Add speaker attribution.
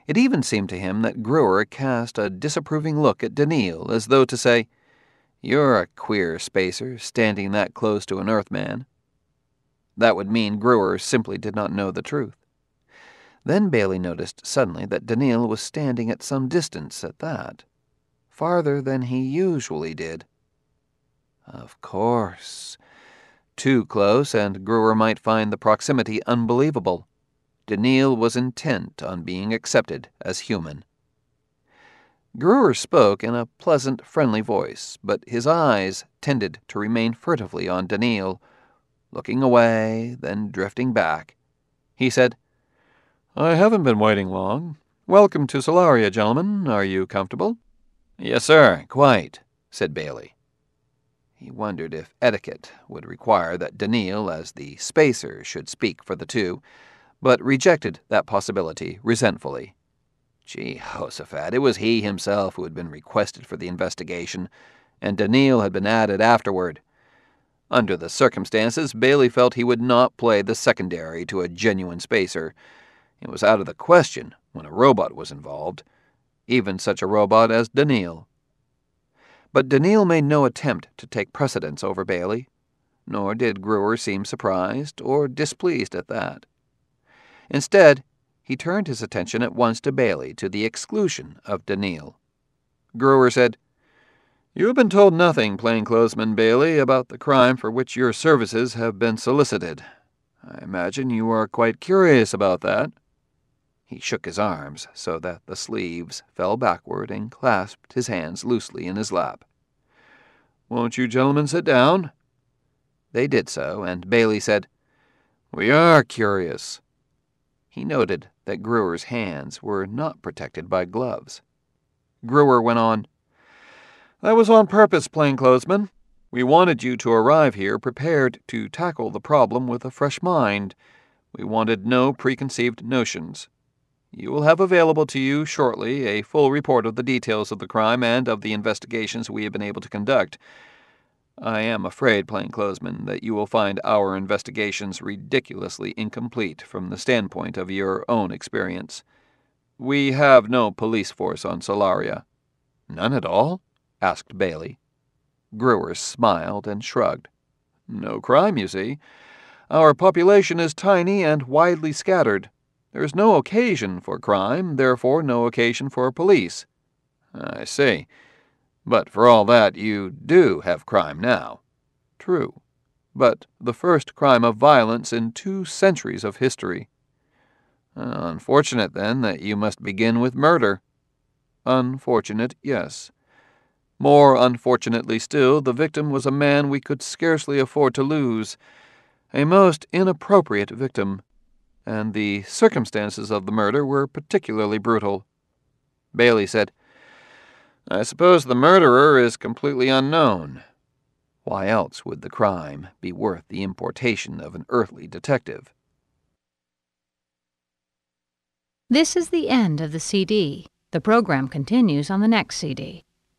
Speaker 1: It even seemed to him that Brewer cast a disapproving look at Daniil, as though to say, "You're a queer spacer, standing that close to an Earthman." That would mean Brewer simply did not know the truth. Then Bailey noticed suddenly that Daniil was standing at some distance at that, farther than he usually did. Of course. Too close, and Brewer might find the proximity unbelievable. Daniil was intent on being accepted as human. Brewer spoke in a pleasant, friendly voice, but his eyes tended to remain furtively on Daniil, looking away, then drifting back. He said, "I haven't been waiting long. Welcome to Solaria, gentlemen. Are you comfortable?" "Yes, sir, quite," said Bailey. He wondered if etiquette would require that Daniil, as the spacer, should speak for the two, but rejected that possibility resentfully. Jehoshaphat, it was he himself who had been requested for the investigation, and Daniil had been added afterward. Under the circumstances, Bailey felt he would not play the secondary to a genuine spacer. It was out of the question when a robot was involved, even such a robot as Daniil. But Daniil made no attempt to take precedence over Bailey, nor did Brewer seem surprised or displeased at that. Instead, he turned his attention at once to Bailey, to the exclusion of Daniil. Brewer said, "You have been told nothing, plainclothesman Bailey, about the crime for which your services have been solicited. I imagine you are quite curious about that." He shook his arms so that the sleeves fell backward and clasped his hands loosely in his lap. "Won't you gentlemen sit down?" They did so, and Bailey said, "We are curious." He noted that Brewer's hands were not protected by gloves. Brewer went on, "That was on purpose, plainclothesman. We wanted you to arrive here prepared to tackle the problem with a fresh mind. We wanted no preconceived notions. You will have available to you shortly a full report of the details of the crime and of the investigations we have been able to conduct. I am afraid, plainclothesman, that you will find our investigations ridiculously incomplete from the standpoint of your own experience. We have no police force on Solaria." "None at all?" asked Bailey. Brewer smiled and shrugged. "No crime, you see. Our population is tiny and widely scattered. There is no occasion for crime, therefore no occasion for police." "I see. But for all that, you do have crime now." "True. But the first crime of violence in 2 centuries of history." "Unfortunate, then, that you must begin with murder." "Unfortunate, yes. More unfortunately still, the victim was a man we could scarcely afford to lose, a most inappropriate victim, and the circumstances of the murder were particularly brutal." Bailey said, "I suppose the murderer is completely unknown. Why else would the crime be worth the importation of an earthly detective?"
Speaker 2: This is the end of the CD. The program continues on the next CD.